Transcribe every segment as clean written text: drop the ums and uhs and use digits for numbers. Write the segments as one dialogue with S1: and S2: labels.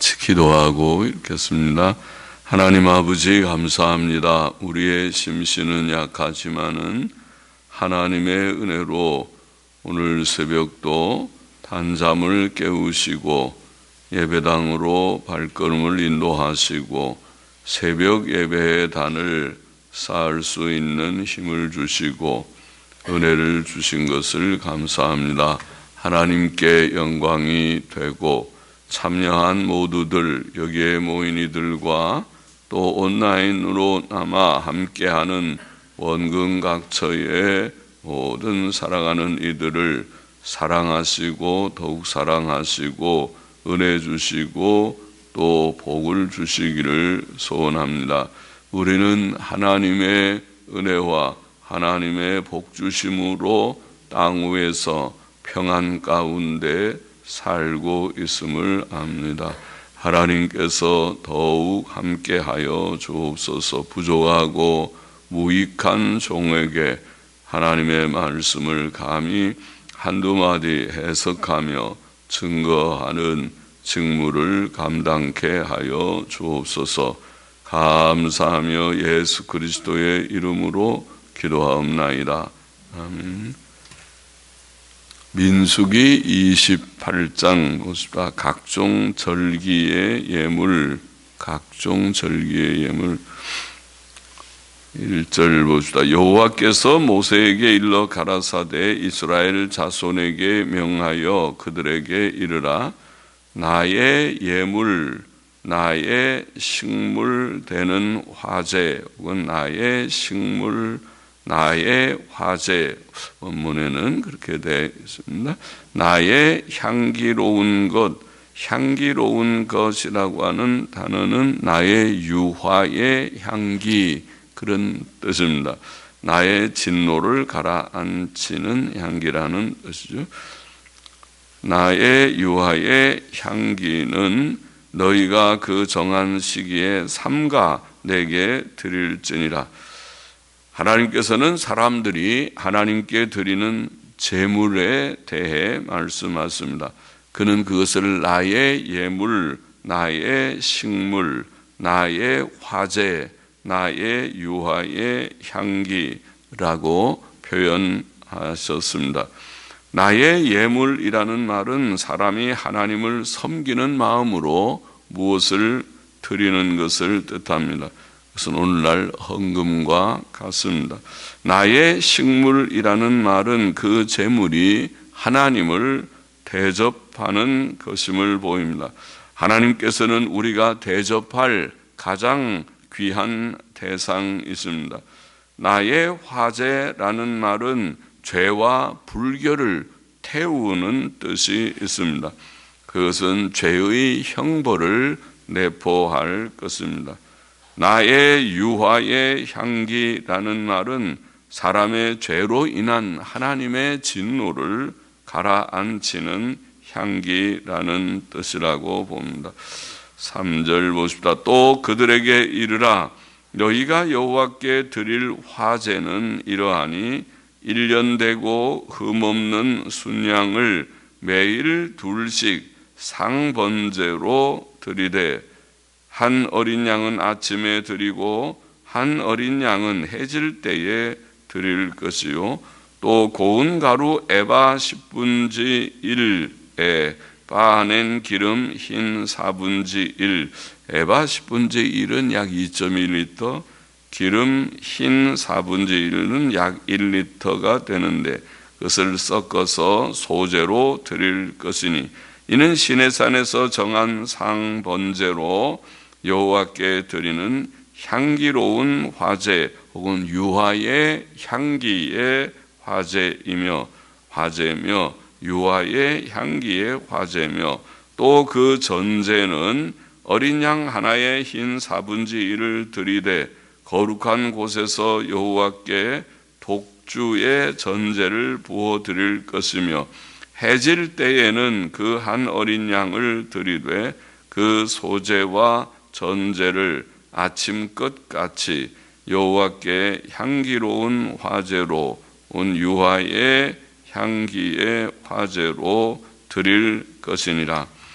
S1: 같이 기도하고 읽겠습니다. 하나님 아버지 감사합니다. 우리의 심신은 약하지만은 하나님의 은혜로 오늘 새벽도 단잠을 깨우시고 예배당으로 발걸음을 인도하시고 새벽 예배의 단을 쌓을 수 있는 힘을 주시고 은혜를 주신 것을 감사합니다. 하나님께 영광이 되고 참여한 모두들, 여기에 모인 이들과 또 온라인으로 남아 함께하는 원근 각처의 모든 사랑하는 이들을 사랑하시고 더욱 사랑하시고 은혜 주시고 또 복을 주시기를 소원합니다. 우리는 하나님의 은혜와 하나님의 복 주심으로 땅 위에서 평안 가운데 살고 있음을 압니다. 하나님께서 더욱 함께하여 주옵소서. 부족하고 무익한 종에게 하나님의 말씀을 감히 한두 마디 해석하며 증거하는 직무를 감당케 하여 주옵소서. 감사하며 예수 그리스도의 이름으로 기도하옵나이다. 아멘. 민수기 28장 보십시다. 각종 절기의 예물, 각종 절기의 예물. 1절 보십시다. 여호와께서 모세에게 일러 가라사대 이스라엘 자손에게 명하여 그들에게 이르라. 나의 예물, 나의 식물 되는 화제 혹은 나의 식물, 나의 화제, 원문에는 그렇게 되어 있습니다. 나의 향기로운 것, 향기로운 것이라고 하는 단어는 나의 유화의 향기, 그런 뜻입니다. 나의 진노를 가라앉히는 향기라는 뜻이죠. 나의 유화의 향기는 너희가 그 정한 시기에 삼가 내게 드릴지니라. 하나님께서는 사람들이 하나님께 드리는 제물에 대해 말씀하십니다. 그는 그것을 나의 예물, 나의 식물, 나의 화제, 나의 유화의 향기라고 표현하셨습니다. 나의 예물이라는 말은 사람이 하나님을 섬기는 마음으로 무엇을 드리는 것을 뜻합니다. 그것은 오늘날 헌금과 같습니다. 나의 식물이라는 말은 그 제물이 하나님을 대접하는 것임을 보입니다. 하나님께서는 우리가 대접할 가장 귀한 대상이 있습니다. 나의 화제라는 말은 죄와 불결을 태우는 뜻이 있습니다. 그것은 죄의 형벌을 내포할 것입니다. 나의 유화의 향기라는 말은 사람의 죄로 인한 하나님의 진노를 가라앉히는 향기라는 뜻이라고 봅니다. 3절 보십시다. 또 그들에게 이르라. 너희가 여호와께 드릴 화제는 이러하니 1년 되고 흠없는 순양을 매일 둘씩 상번제로 드리되 한 어린 양은 아침에 드리고 한 어린 양은 해질 때에 드릴 것이요 또 고운 가루 에바 10분지 1에 빻아낸 기름 흰 4분지 1, 에바 10분지 1은 약 2.1리터, 기름 흰 4분지 1은 약 1리터가 되는데 그것을 섞어서 소제로 드릴 것이니 이는 시내산에서 정한 상번제로 여호와께 드리는 향기로운 화제 혹은 유화의 향기의 화제며 유화의 향기의 화제며 또 그 전제는 어린 양 하나의 흰 4분지 1을 드리되 거룩한 곳에서 여호와께 독주의 전제를 부어 드릴 것이며 해질 때에는 그 한 어린 양을 드리되 그 소제와 전제를 아침껏 같이 여호와께 향기로운 화제로 온 유화의 향기의 화제로 드릴 것이니라.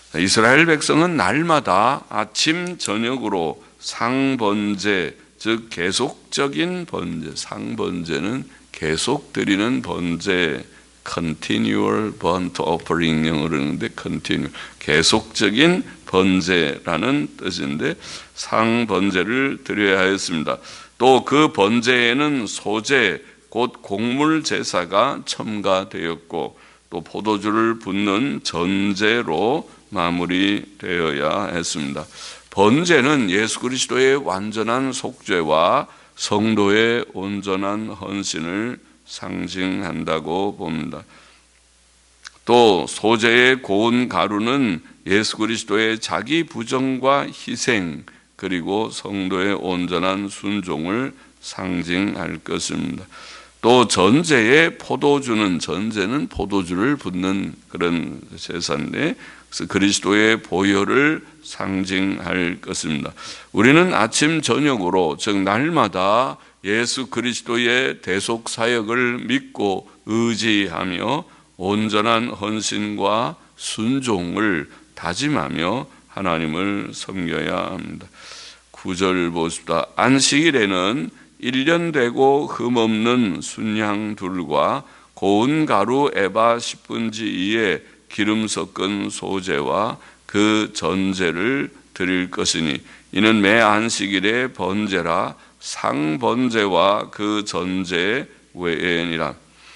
S1: 이스라엘 백성은 날마다 아침 저녁으로 상번제, 즉 계속적인 번제, 상번제는 계속 드리는 번제, continual burnt offering 영어로 하는데 continue, 계속적인 번제라는 뜻인데 상번제를 드려야 하였습니다. 또 그 번제에는 소제, 곧 곡물 제사가 첨가되었고 또 포도주를 붓는 전제로 마무리되어야 했습니다. 번제는 예수 그리스도의 완전한 속죄와 성도의 온전한 헌신을 상징한다고 봅니다. 또 소제의 고운 가루는 예수 그리스도의 자기 부정과 희생, 그리고 성도의 온전한 순종을 상징할 것입니다. 또 전제의 포도주는, 전제는 포도주를 붓는 그런 제사인데 그래서 그리스도의 보혈을 상징할 것입니다. 우리는 아침 저녁으로, 즉 날마다 예수 그리스도의 대속 사역을 믿고 의지하며 온전한 헌신과 순종을 다짐하며 하나님을 섬겨야 합니다. 9절 보십시다. 안식일에는 1년 되고 흠없는 순양 둘과 고운 가루 에바 10분지 2의 기름 섞은 소제와 그 전제를 드릴 것이니 이는 매 안식일의 번제라 상번제와 그 전제 외에니라.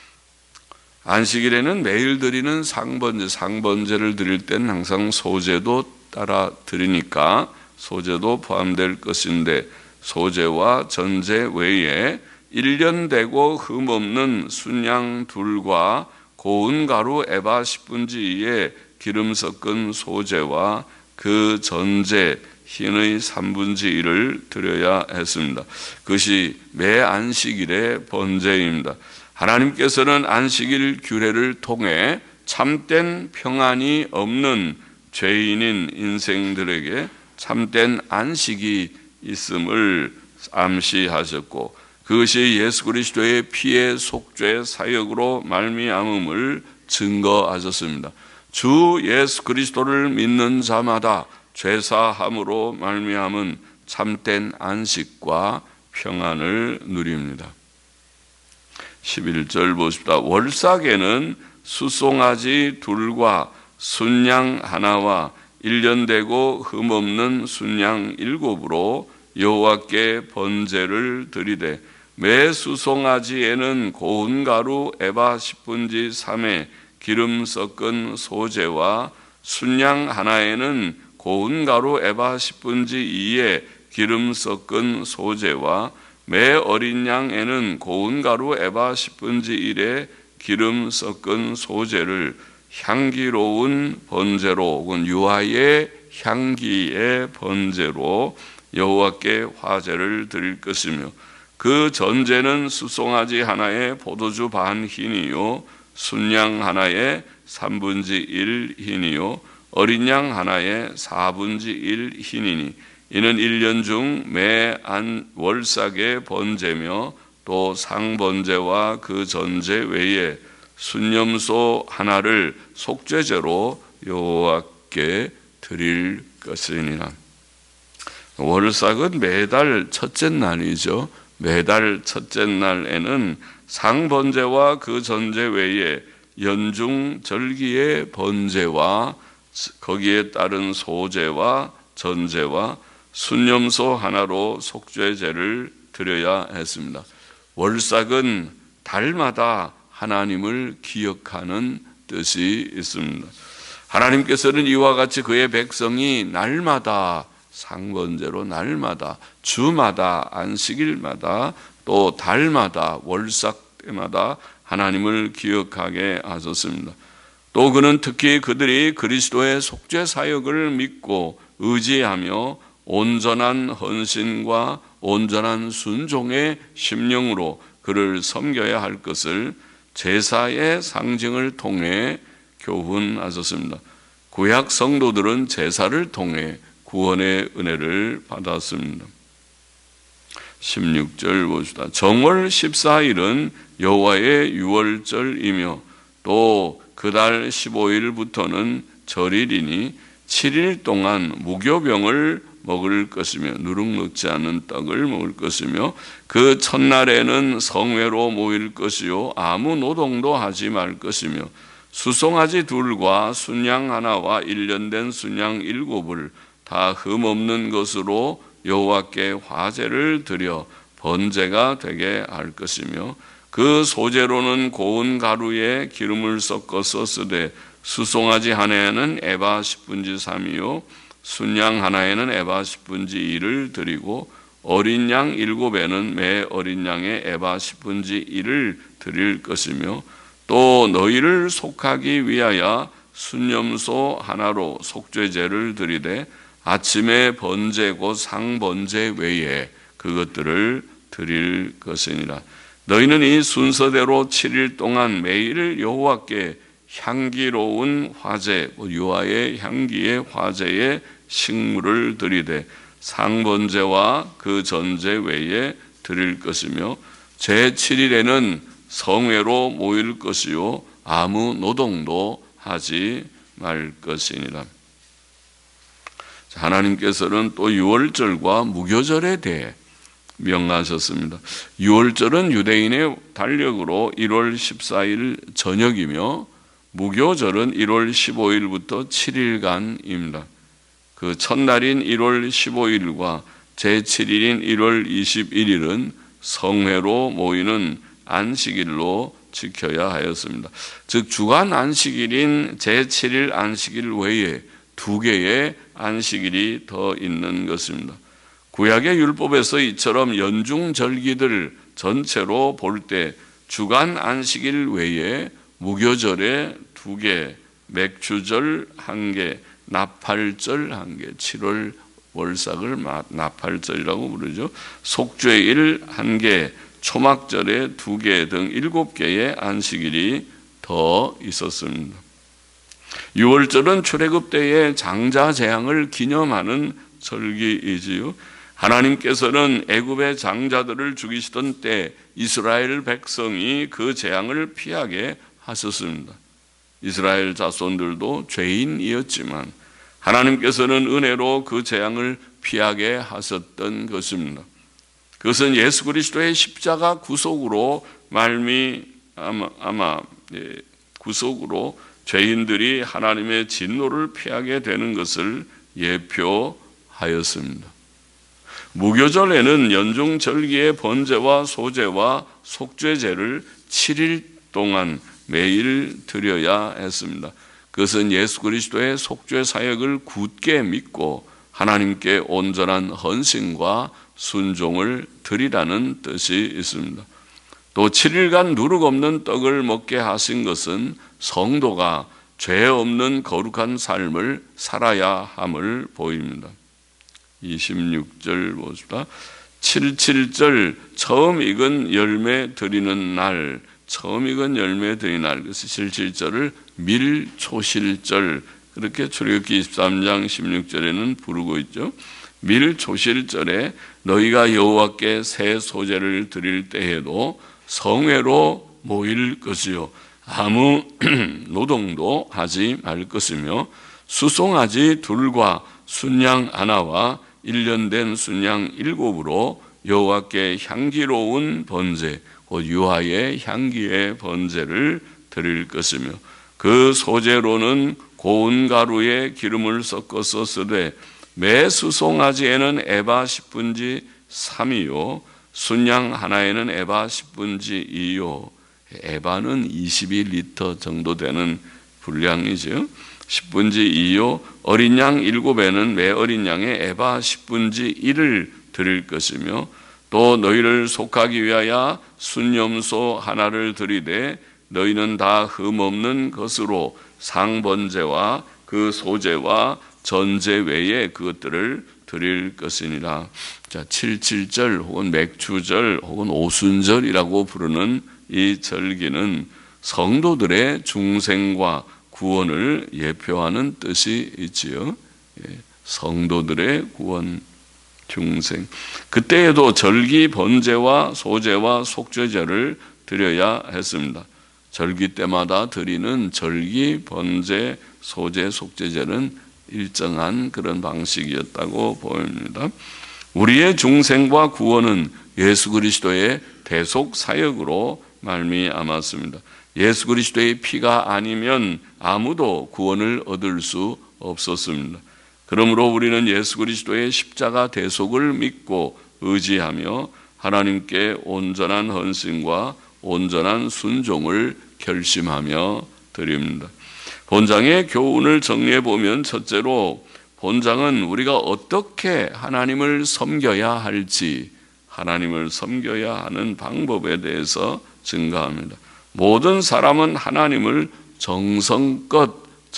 S1: 안식일에는 매일 드리는 상번제, 상번제를 드릴 때는 항상 소제도 따라 드리니까 소제도 포함될 것인데 소제와 전제 외에 1년 되고 흠없는 순양 둘과 고운 가루 에바 10분지 2의 기름 섞은 소제와 그 전제 흰의 3분지 1을 드려야 했습니다. 그것이 매 안식일의 번제입니다. 하나님께서는 안식일 규례를 통해 참된 평안이 없는 죄인인 인생들에게 참된 안식이 있음을 암시하셨고 그것이 예수 그리스도의 피의 속죄 사역으로 말미암음을 증거하셨습니다. 주 예수 그리스도를 믿는 자마다 죄사함으로 말미암은 참된 안식과 평안을 누립니다. 11절 보십시다. 월삭에는 수송아지 둘과 순양 하나와 1년 되고 흠없는 순양 7으로 여호와께 번제를 드리되 매 수송아지에는 고운 가루 에바 10분지 3의 기름 섞은 소제와 순양 하나에는 고운 가루 에바 10분지 2의 기름 섞은 소제와 매 어린 양에는 고운 가루 에바 10분지 1의 기름 섞은 소제를 향기로운 번제로 혹은 유아의 향기의 번제로 여호와께 화제를 드릴 것이며 그 전제는 수송아지 하나에 포도주 반 흰이요 순양 하나에 3분지 1 흰이요 어린 양 하나에 4분지 1 흰이니 이는 1년 중 매 월삭의 번제며 또 상번제와 그 전제 외에 순염소 하나를 속죄제로 여호와께 드릴 것이니라. 월삭은 매달 첫째 날이죠. 매달 첫째 날에는 상번제와 그 전제 외에 연중 절기의 번제와 거기에 따른 소제와 전제와 순염소 하나로 속죄제를 드려야 했습니다. 월삭은 달마다 하나님을 기억하는 뜻이 있습니다. 하나님께서는 이와 같이 그의 백성이 날마다 상번제로 날마다 주마다 안식일마다 또 달마다 월삭 때마다 하나님을 기억하게 하셨습니다. 또 그는 특히 그들이 그리스도의 속죄 사역을 믿고 의지하며 온전한 헌신과 온전한 순종의 심령으로 그를 섬겨야 할 것을 제사의 상징을 통해 교훈하셨습니다. 구약 성도들은 제사를 통해 구원의 은혜를 받았습니다. 16절 보시다. 정월 14일은 여호와의 유월절이며 또 그달 15일부터는 절일이니 7일 동안 무교병을 먹을 것이며 누룩 넣지 않은 떡을 먹을 것이며 그 첫날에는 성회로 모일 것이요 아무 노동도 하지 말 것이며 수송아지 둘과 순양 하나와 1년 된 순양 7을 다 흠없는 것으로 여호와께 화제를 드려 번제가 되게 할 것이며 그 소재로는 고운 가루에 기름을 섞어서 쓰되 수송아지 하나에는 에바 10분지 3이요 순양 하나에는 에바 10분지 2를 드리고 어린 양 7에는 매 어린 양의 에바 10분지 1을 드릴 것이며 또 너희를 속하기 위하여 순염소 하나로 속죄제를 드리되 아침에 번제 곧 상번제 외에 그것들을 드릴 것이니라. 너희는 이 순서대로 7일 동안 매일 여호와께 향기로운 화제, 유화의 향기의 화제의 식물을 드리되 상번제와 그 전제 외에 드릴 것이며 제7일에는 성회로 모일 것이요 아무 노동도 하지 말 것이니라. 하나님께서는 또 유월절과 무교절에 대해 명하셨습니다. 유월절은 유대인의 달력으로 1월 14일 저녁이며 무교절은 1월 15일부터 7일간입니다. 그 첫날인 1월 15일과 제7일인 1월 21일은 성회로 모이는 안식일로 지켜야 하였습니다. 즉 주간 안식일인 제7일 안식일 외에 2개의 안식일이 더 있는 것입니다. 구약의 율법에서 이처럼 연중절기들 전체로 볼 때 주간 안식일 외에 무교절에 2개, 맥주절 1개, 나팔절 1개, 7월 월삭을 나팔절이라고 부르죠. 속죄일 1개, 초막절에 2개 등 7개의 안식일이 더 있었습니다. 유월절은 출애굽 때의 장자 재앙을 기념하는 절기이지요. 하나님께서는 애굽의 장자들을 죽이시던 때 이스라엘 백성이 그 재앙을 피하게 하셨습니다. 이스라엘 자손들도 죄인이었지만 하나님께서는 은혜로 그 재앙을 피하게 하셨던 것입니다. 그것은 예수 그리스도의 십자가 구속으로 구속으로 죄인들이 하나님의 진노를 피하게 되는 것을 예표하였습니다. 무교절에는 연중절기의 번제와 소제와 속죄제를 7일 동안 매일 드려야 했습니다. 그것은 예수 그리스도의 속죄 사역을 굳게 믿고 하나님께 온전한 헌신과 순종을 드리라는 뜻이 있습니다. 또 7일간 누룩 없는 떡을 먹게 하신 것은 성도가 죄 없는 거룩한 삶을 살아야 함을 보입니다. 26절 보십시다. 77절 처음 익은 열매 드리는 날, 처음 익은 열매 드리는 날, 그래서 77절을 밀초실절, 그렇게 출애굽기 23장 16절에는 부르고 있죠. 밀초실절에 너희가 여호와께 새 소제를 드릴 때에도 성회로 모일 것이요 아무 노동도 하지 말 것이며 수송아지 2과 순양 하나와 1년 된 순양 7으로 여호와께 향기로운 번제, 곧 유화의 향기의 번제를 드릴 것이며 그 소재로는 고운 가루에 기름을 섞어서 쓰되 매 수송아지에는 에바 10분지 3이요 순양 하나에는 에바 10분지 2요. 에바는 22리터 정도 되는 분량이죠. 10분지 2요 어린 양 7에는 매 어린 양의 에바 10분지 1을 드릴 것이며 또 너희를 속하기 위하여 순염소 하나를 드리되 너희는 다 흠없는 것으로 상번제와 그 소제와 전제 외에 그것들을 드릴 것이니라. 자, 77절 혹은 맥주절 혹은 오순절이라고 부르는 이 절기는 성도들의 중생과 구원을 예표하는 뜻이 있지요. 성도들의 구원, 중생. 그때에도 절기 번제와 소제와 속죄제를 드려야 했습니다. 절기 때마다 드리는 절기 번제, 소제, 속죄제는 일정한 그런 방식이었다고 보입니다. 우리의 중생과 구원은 예수 그리스도의 대속 사역으로 말미암았습니다. 예수 그리스도의 피가 아니면 아무도 구원을 얻을 수 없었습니다. 그러므로 우리는 예수 그리스도의 십자가 대속을 믿고 의지하며 하나님께 온전한 헌신과 온전한 순종을 결심하며 드립니다. 본장의 교훈을 정리해 보면 첫째로 본장은 우리가 어떻게 하나님을 섬겨야 할지, 하나님을 섬겨야 하는 방법에 대해서 증가합니다. 모든 사람은 하나님을 정성껏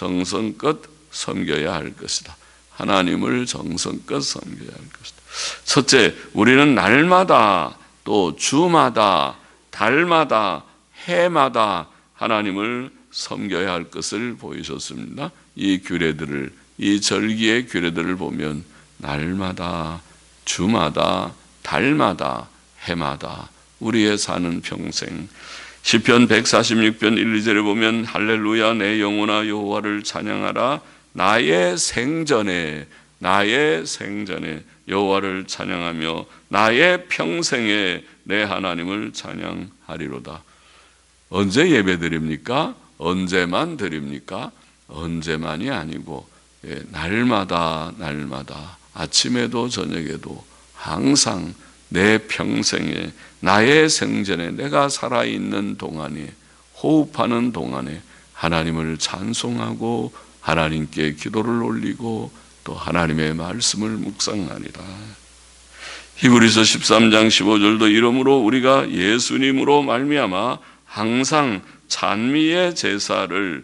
S1: 섬겨야 할 것이다. 하나님을 정성껏 섬겨야 할 것이다. 첫째, 우리는 날마다 또 주마다 달마다 해마다 하나님을 섬겨야 할 것을 보이셨습니다. 이 규례들을, 이 절기의 규례들을 보면 날마다 주마다 달마다 해마다 우리의 사는 평생, 시편 146편 1, 2절에 보면 할렐루야 내 영혼아 여호와를 찬양하라. 나의 생전에 여호와를 찬양하며 나의 평생에 내 하나님을 찬양하리로다. 언제 예배드립니까? 언제만 드립니까? 언제만이 아니고 날마다 아침에도 저녁에도 항상 내 평생에 나의 생전에 내가 살아있는 동안에 호흡하는 동안에 하나님을 찬송하고 하나님께 기도를 올리고 또 하나님의 말씀을 묵상하리라. 히브리서 13장 15절도 이러므로 우리가 예수님으로 말미암아 항상 찬미의 제사를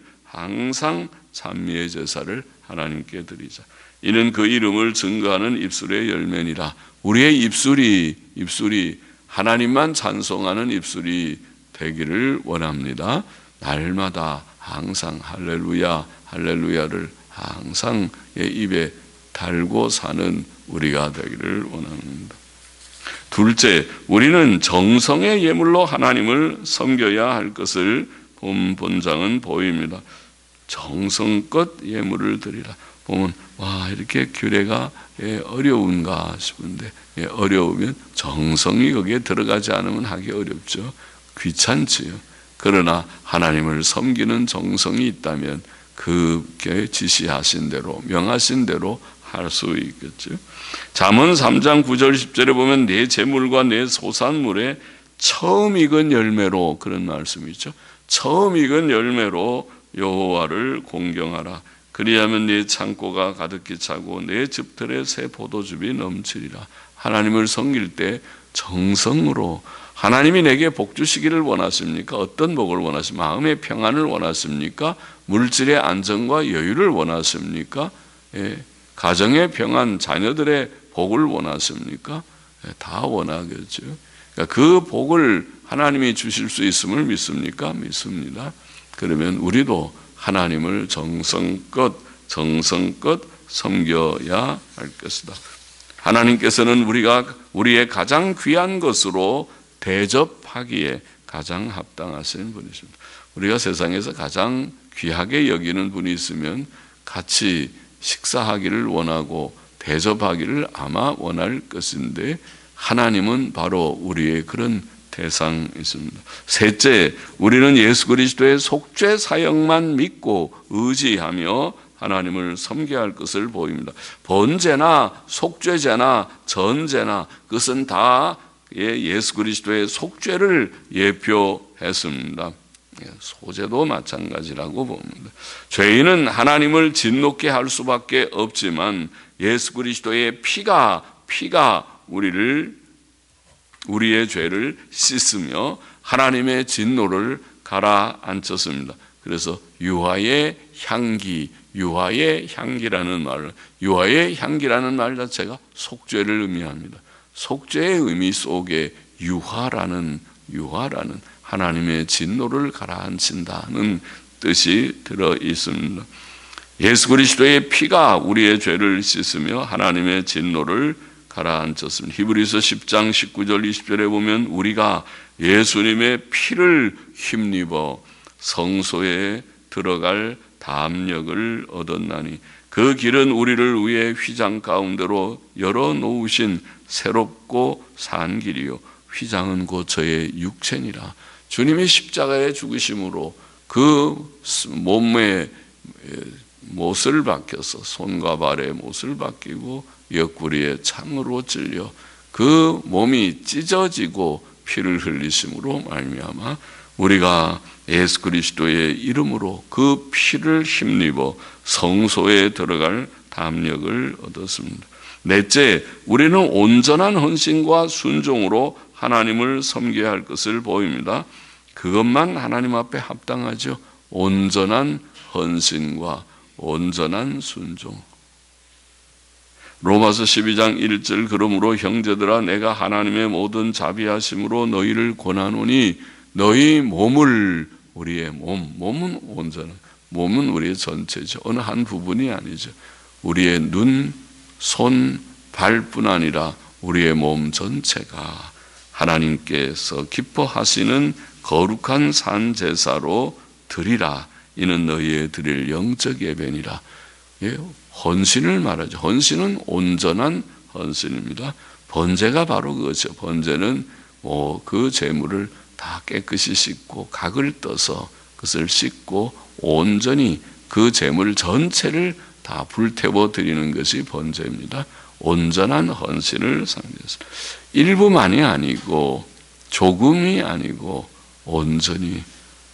S1: 하나님께 드리자. 이는 그 이름을 증거하는 입술의 열매니라. 우리의 입술이 하나님만 찬송하는 입술이 되기를 원합니다. 날마다 항상 할렐루야를 항상 입에 달고 사는 우리가 되기를 원합니다. 둘째, 우리는 정성의 예물로 하나님을 섬겨야 할 것을 본장은 보입니다. 정성껏 예물을 드리라. 보면 와, 이렇게 규례가 어려운가 싶은데 어려우면 정성이 거기에 들어가지 않으면 하기 어렵죠. 귀찮지요. 그러나 하나님을 섬기는 정성이 있다면 그게 지시하신 대로 명하신 대로 할 수 있겠죠. 잠언 3장 9절 10절에 보면 내 재물과 내 소산물에 처음 익은 열매로, 그런 말씀이 있죠. 처음 익은 열매로 여호와를 공경하라. 그리하면 네 창고가 가득히 차고 내 즙들에 새 포도즙이 넘치리라. 하나님을 섬길 때 정성으로, 하나님이 내게 복 주시기를 원하십니까? 어떤 복을 원하십니까? 마음의 평안을 원하십니까? 물질의 안정과 여유를 원하십니까? 가정의 평안, 자녀들의 복을 원하십니까? 다 원하겠죠. 그러니까 그 복을 하나님이 주실 수 있음을 믿습니까? 믿습니다. 그러면 우리도 하나님을 정성껏 섬겨야 할 것이다. 하나님께서는 우리의 가장 귀한 것으로 대접하기에 가장 합당하신 분이십니다. 우리가 세상에서 가장 귀하게 여기는 분이 있으면 같이 식사하기를 원하고 대접하기를 아마 원할 것인데 하나님은 바로 우리의 그런 대상이십니다. 셋째, 우리는 예수 그리스도의 속죄 사역만 믿고 의지하며 하나님을 섬겨야 할 것을 보입니다. 번제나 속죄제나 전제나 그것은 다 예수 그리스도의 속죄를 예표했습니다. 소제도 마찬가지라고 봅니다. 죄인은 하나님을 진노케 할 수밖에 없지만 예수 그리스도의 피가 우리의 죄를 씻으며 하나님의 진노를 가라앉혔습니다. 그래서 유화의 향기라는 말 자체가 속죄를 의미합니다. 속죄의 의미 속에 유화라는 하나님의 진노를 가라앉힌다는 뜻이 들어 있습니다. 예수 그리스도의 피가 우리의 죄를 씻으며 하나님의 진노를 가라앉혔습니다. 히브리서 10장 19절 20절에 보면 우리가 예수님의 피를 힘입어 성소에 들어갈 담력을 얻었나니 그 길은 우리를 위해 휘장 가운데로 열어놓으신 새롭고 산 길이요 휘장은 곧 저의 육체니라. 주님의 십자가의 죽으심으로 그 몸의 못을 바뀌어서 손과 발의 못을 바뀌고 옆구리에 창으로 찔려 그 몸이 찢어지고 피를 흘리심으로 말미암아 우리가 예수 그리스도의 이름으로 그 피를 힘입어 성소에 들어갈 담력을 얻었습니다. 넷째, 우리는 온전한 헌신과 순종으로 하나님을 섬겨야 할 것을 보입니다. 그것만 하나님 앞에 합당하죠. 온전한 헌신과 온전한 순종. 로마서 12장 1절 그러므로 형제들아 내가 하나님의 모든 자비하심으로 너희를 권하노니 너희 몸을 우리의 몸은 온전한 몸은 우리의 전체죠. 어느 한 부분이 아니죠. 우리의 눈, 손, 발뿐 아니라 우리의 몸 전체가 하나님께서 기뻐하시는 거룩한 산 제사로 드리라. 이는 너희의 드릴 영적 예배니라. 예, 헌신을 말하죠. 헌신은 온전한 헌신입니다. 번제가 바로 그것이죠. 번제는 그 제물을 다 깨끗이 씻고 각을 떠서 그것을 씻고 온전히 그 제물 전체를 다 불태워 드리는 것이 번제입니다. 온전한 헌신을 상징해서 일부만이 아니고 조금이 아니고 온전히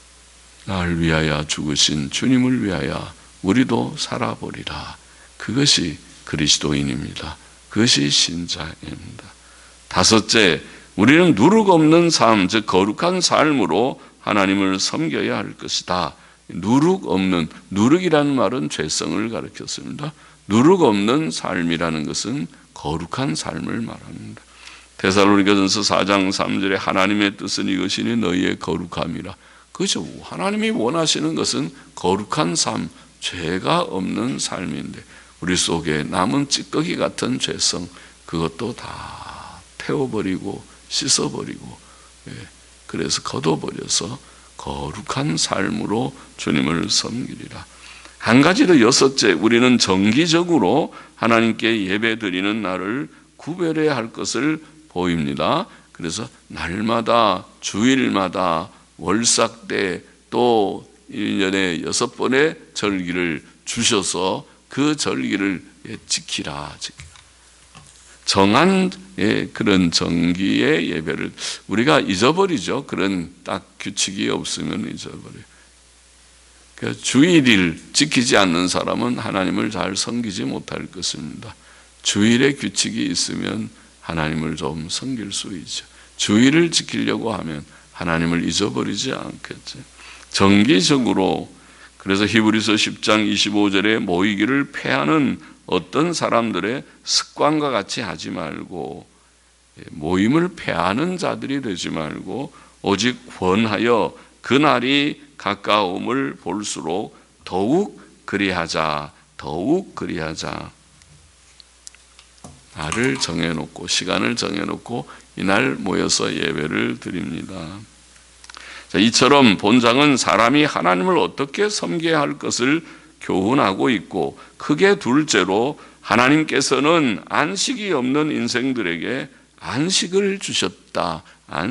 S1: 날 위하여 죽으신 주님을 위하여 우리도 살아보리라. 그것이 그리스도인입니다. 그것이 신자입니다. 다섯째, 우리는 누룩 없는 삶, 즉 거룩한 삶으로 하나님을 섬겨야 할 것이다. 누룩 없는, 누룩이라는 말은 죄성을 가리켰습니다. 누룩 없는 삶이라는 것은 거룩한 삶을 말합니다. 데살로니가전서 4장 3절에 하나님의 뜻은 이것이니 너희의 거룩함이라. 그렇죠. 하나님이 원하시는 것은 거룩한 삶, 죄가 없는 삶인데 우리 속에 남은 찌꺼기 같은 죄성 그것도 다 태워버리고 씻어버리고 그래서 걷어버려서 거룩한 삶으로 주님을 섬기리라. 한 가지 더 여섯째, 우리는 정기적으로 하나님께 예배드리는 날을 구별해야 할 것을 보입니다. 그래서 날마다 지일마다 월삭 때 또 1년에 6번의 절기를 주셔서 그 절기를 지키라. 정한 그런 정기의 예배를 우리가 잊어버리죠. 그런 딱 규칙이 없으면 잊어버려요. 그러니까 주일을 지키지 않는 사람은 하나님을 잘 섬기지 못할 것입니다. 주일의 규칙이 있으면 하나님을 좀 섬길 수 있죠. 주일을 지키려고 하면 하나님을 잊어버리지 않겠죠. 정기적으로 그래서 히브리서 10장 25절에 모이기를 패하는 어떤 사람들의 습관과 같이 하지 말고 모임을 패하는 자들이 되지 말고 오직 권하여 그날이 가까움을 볼수록 더욱 그리하자. 날을 정해놓고 시간을 정해놓고 이날 모여서 예배를 드립니다. 자, 이처럼 본장은 사람이 하나님을 어떻게 섬겨야 할 것을 교훈하고 있고 크게 둘째로 하나님께서는 안식이 없는 인생들에게 안식을 주셨다.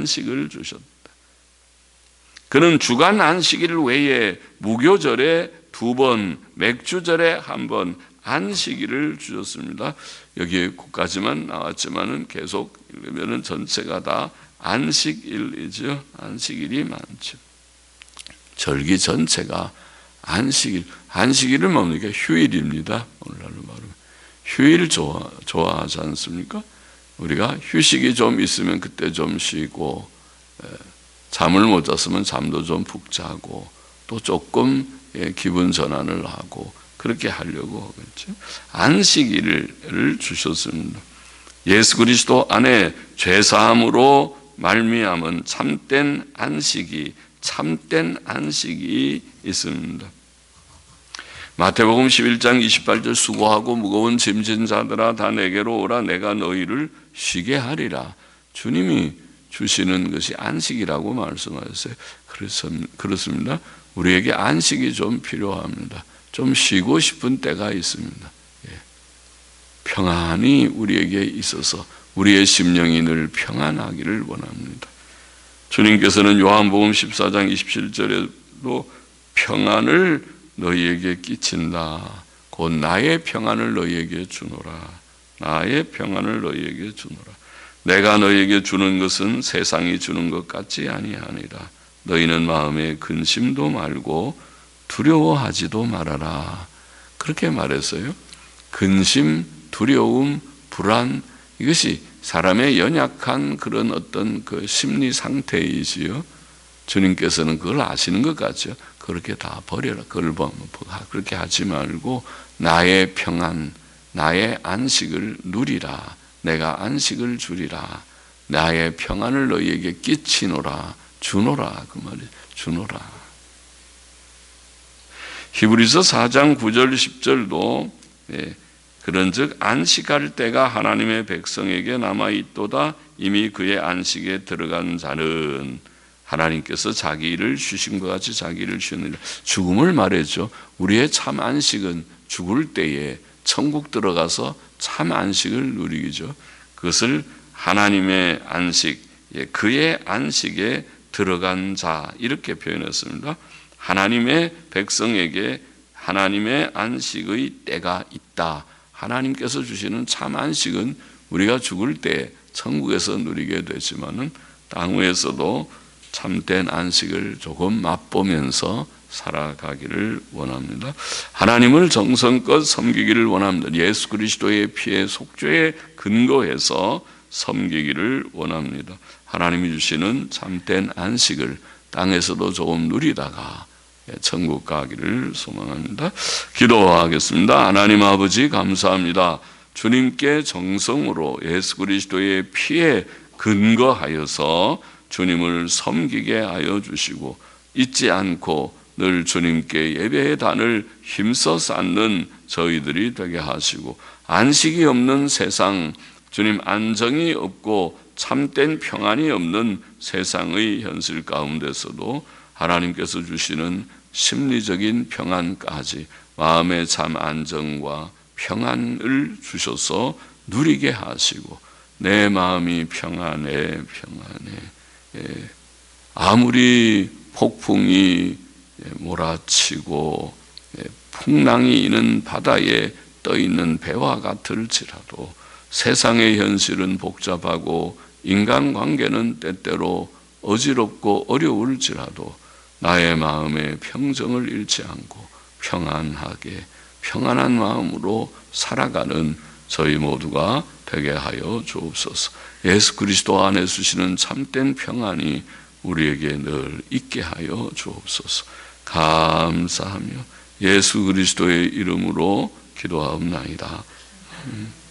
S1: 그는 주간 안식일 외에 무교절에 2번, 맥주절에 1번 안식일을 주셨습니다. 여기에 끝까지만 나왔지만은 계속 읽으면은 전체가 다 안식일이죠. 안식일이 많죠. 절기 전체가 안식일은 뭡니까? 휴일입니다. 오늘날로 말하면 휴일 좋아하지 않습니까? 우리가 휴식이 좀 있으면 그때 좀 쉬고 잠을 못 잤으면 잠도 좀 푹 자고 또 조금 기분 전환을 하고 그렇게 하려고 하겠죠. 안식일을 주셨습니다. 예수 그리스도 안에 죄사함으로 말미암은 참된 안식이 있습니다. 마태복음 11장 28절 수고하고 무거운 짐진 자들아 다 내게로 오라 내가 너희를 쉬게 하리라. 주님이 주시는 것이 안식이라고 말씀하셨어요. 그렇습니다. 우리에게 안식이 좀 필요합니다. 좀 쉬고 싶은 때가 있습니다. 평안이 우리에게 있어서 우리의 심령이 늘 평안하기를 원합니다. 주님께서는 요한복음 14장 27절에도 평안을 너희에게 끼친다. 곧 나의 평안을 너희에게 주노라. 나의 평안을 너희에게 주노라. 내가 너희에게 주는 것은 세상이 주는 것 같지 아니하니라. 너희는 마음에 근심도 말고 두려워하지도 말아라. 그렇게 말했어요. 근심, 두려움, 불안, 이것이 사람의 연약한 그런 어떤 그 심리 상태이지요. 주님께서는 그걸 아시는 것 같죠. 그렇게 다 버려라. 그걸 그렇게 하지 말고 나의 평안, 나의 안식을 누리라. 내가 안식을 주리라. 나의 평안을 너희에게 끼치노라. 주노라. 그 말이 주노라. 히브리서 4장 9절 10절도 그런즉 안식할 때가 하나님의 백성에게 남아있도다. 이미 그의 안식에 들어간 자는 하나님께서 자기 일을 쉬신 것 같이 자기 일을 쉬느니라. 죽음을 말했죠. 우리의 참 안식은 죽을 때에 천국 들어가서 참 안식을 누리기죠. 그것을 하나님의 안식, 그의 안식에 들어간 자 이렇게 표현했습니다. 하나님의 백성에게 하나님의 안식의 때가 있다. 하나님께서 주시는 참 안식은 우리가 죽을 때 천국에서 누리게 되지만은 땅 위에서도 참된 안식을 조금 맛보면서 살아가기를 원합니다. 하나님을 정성껏 섬기기를 원합니다. 예수 그리스도의 피의 속죄에 근거해서 섬기기를 원합니다. 하나님이 주시는 참된 안식을 땅에서도 조금 누리다가 천국 가기를 소망합니다. 기도하겠습니다. 하나님 아버지 감사합니다. 주님께 정성으로 예수 그리스도의 피에 근거하여서 주님을 섬기게 하여 주시고 잊지 않고 늘 주님께 예배의 단을 힘써 쌓는 저희들이 되게 하시고 안식이 없는 세상, 주님 안정이 없고 참된 평안이 없는 세상의 현실 가운데서도 하나님께서 주시는 심리적인 평안까지 마음의 참 안정과 평안을 주셔서 누리게 하시고 내 마음이 평안해. 아무리 폭풍이 몰아치고 풍랑이 있는 바다에 떠있는 배와 같을지라도 세상의 현실은 복잡하고 인간관계는 때때로 어지럽고 어려울지라도 나의 마음의 평정을 잃지 않고 평안하게 평안한 마음으로 살아가는 저희 모두가 되게 하여 주옵소서. 예수 그리스도 안에 주시는 참된 평안이 우리에게 늘 있게 하여 주옵소서. 감사하며 예수 그리스도의 이름으로 기도하옵나이다.